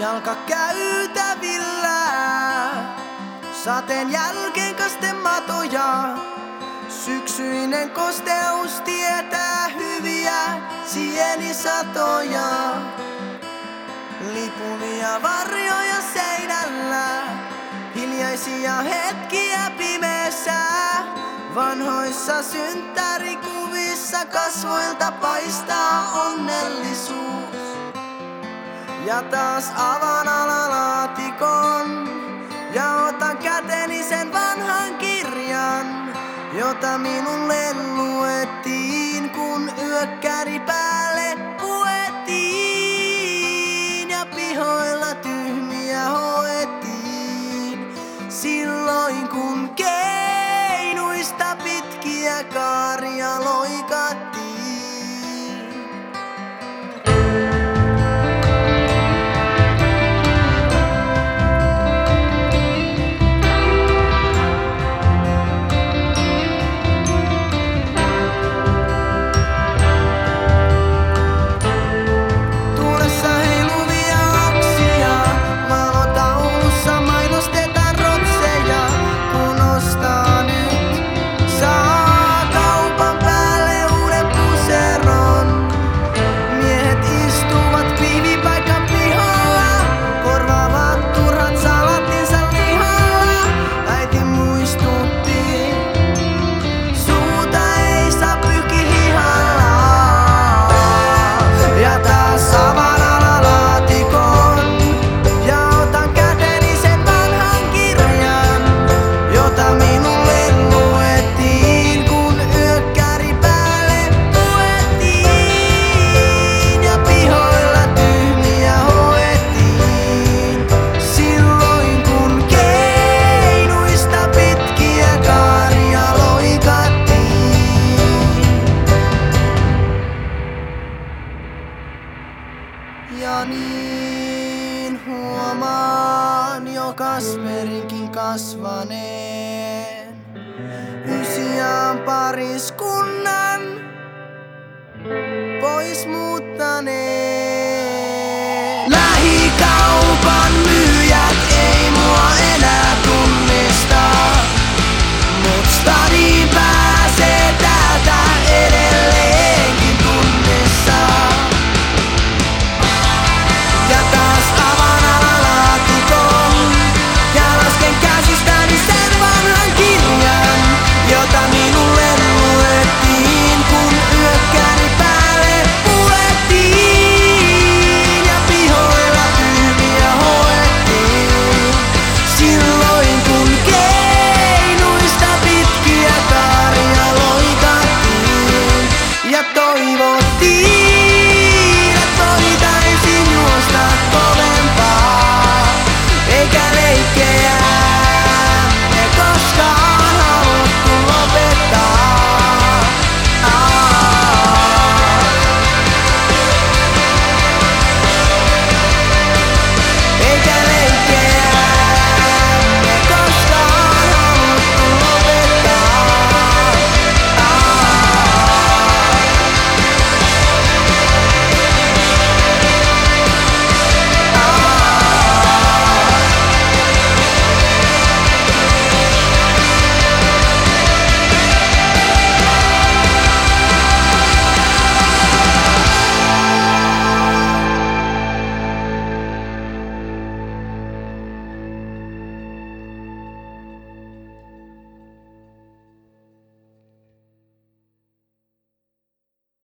jalkakäytävillä. Sateen jälkeen kastematoja, syksyinen kosteus tietää hyviä sienisatoja. Lipuvia varjoja seinällä, hiljaisia hetkiä pimeässä. Vanhoissa synttärikuvissa kasvoilta paistaa onnellisuus. Ja taas avaan alalaatikon ja otan käteni sen vanhan kirjan, jota minulle luettiin, kun yökkäri päälle puettiin ja pihoilla tyhmiä hoettiin. Silloin kun keinuista pitkiä kaaria loikattiin. Ja niin huomaan jo Kasperinkin kasvaneen ysiään pariskunnan pois muuttaneen.